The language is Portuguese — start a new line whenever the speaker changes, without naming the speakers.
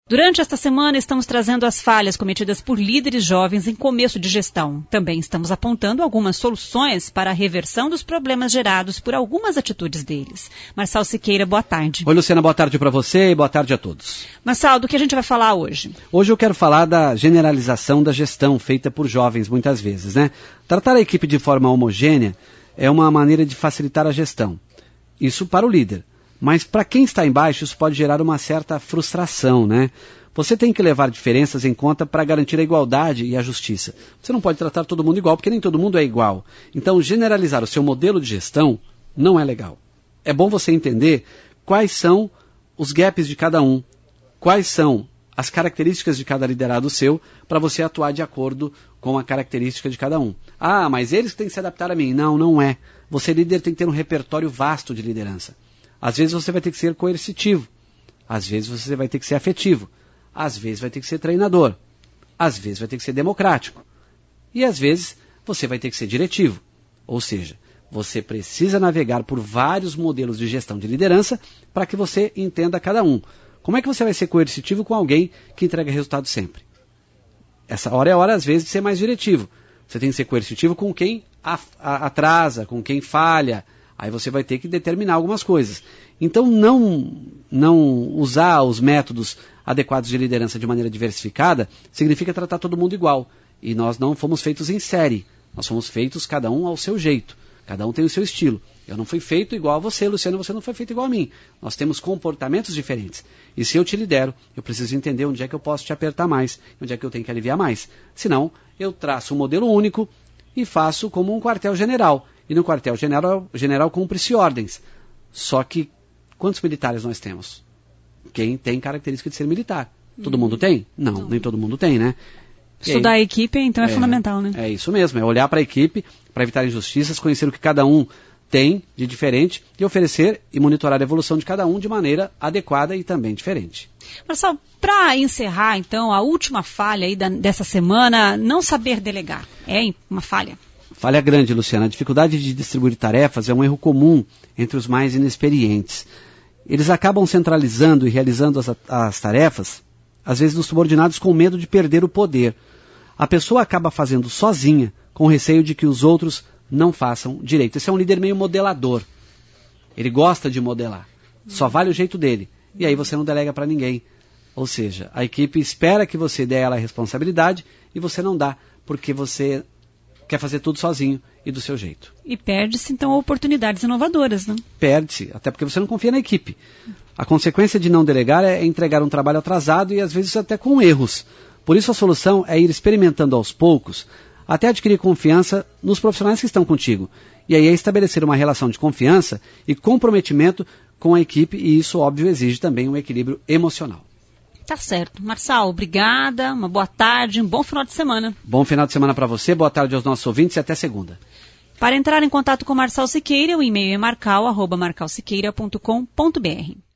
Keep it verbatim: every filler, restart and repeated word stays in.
Durante esta semana, estamos trazendo as falhas cometidas por líderes jovens em começo de gestão. Também estamos apontando algumas soluções para a reversão dos problemas gerados por algumas atitudes deles. Marçal Siqueira, boa tarde.
Oi, Luciana, boa tarde para você e boa tarde a todos.
Marçal, do que a gente vai falar hoje?
Hoje eu quero falar da generalização da gestão feita por jovens muitas vezes, né? Tratar a equipe de forma homogênea é uma maneira de facilitar a gestão. Isso para o líder. Mas para quem está embaixo, isso pode gerar uma certa frustração, né? Você tem que levar diferenças em conta para garantir a igualdade e a justiça. Você não pode tratar todo mundo igual, porque nem todo mundo é igual. Então, generalizar o seu modelo de gestão não é legal. É bom você entender quais são os gaps de cada um, quais são as características de cada liderado seu, para você atuar de acordo com a característica de cada um. Ah, mas eles têm que se adaptar a mim. Não, não é. Você, líder, tem que ter um repertório vasto de liderança. Às vezes você vai ter que ser coercitivo, às vezes você vai ter que ser afetivo, às vezes vai ter que ser treinador, às vezes vai ter que ser democrático e às vezes você vai ter que ser diretivo. Ou seja, você precisa navegar por vários modelos de gestão de liderança para que você entenda cada um. Como é que você vai ser coercitivo com alguém que entrega resultado sempre? Essa hora é a hora, às vezes, de ser mais diretivo. Você tem que ser coercitivo com quem a, a, atrasa, com quem falha. Aí você vai ter que determinar algumas coisas. Então, não, não usar os métodos adequados de liderança de maneira diversificada significa tratar todo mundo igual. E nós não fomos feitos em série. Nós fomos feitos cada um ao seu jeito. Cada um tem o seu estilo. Eu não fui feito igual a você, Luciano, você não foi feito igual a mim. Nós temos comportamentos diferentes. E se eu te lidero, eu preciso entender onde é que eu posso te apertar mais, onde é que eu tenho que aliviar mais. Senão, eu traço um modelo único e faço como um quartel-general. E no quartel-general, o general cumpre-se ordens. Só que, quantos militares nós temos? Quem tem característica de ser militar? Todo hum. mundo tem? Não, Não, nem todo mundo tem, né?
Estudar aí, a equipe, então, é, é fundamental, né?
É isso mesmo, é olhar para a equipe, para evitar injustiças, conhecer o que cada um tem de diferente e oferecer e monitorar a evolução de cada um de maneira adequada e também diferente.
Marçal, para encerrar, então, a última falha aí da, dessa semana, não saber delegar. É uma falha?
Falha grande, Luciana. A dificuldade de distribuir tarefas é um erro comum entre os mais inexperientes. Eles acabam centralizando e realizando as, as tarefas, às vezes nos subordinados, com medo de perder o poder. A pessoa acaba fazendo sozinha, com receio de que os outros não façam direito. Esse é um líder meio modelador. Ele gosta de modelar. Só vale o jeito dele. E aí você não delega para ninguém. Ou seja, a equipe espera que você dê a ela a responsabilidade e você não dá, porque você quer fazer tudo sozinho e do seu jeito.
E perde-se, então, oportunidades inovadoras, né?
Perde-se, até porque você não confia na equipe. A consequência de não delegar é entregar um trabalho atrasado e, às vezes, até com erros. Por isso, a solução é ir experimentando aos poucos, até adquirir confiança nos profissionais que estão contigo. E aí é estabelecer uma relação de confiança e comprometimento com a equipe, e isso, óbvio, exige também um equilíbrio emocional.
Tá certo. Marçal, obrigada, uma boa tarde, um bom final de semana.
Bom final de semana para você, boa tarde aos nossos ouvintes e até segunda.
Para entrar em contato com Marçal Siqueira, o e-mail é marcal arroba marcal siqueira ponto com ponto br.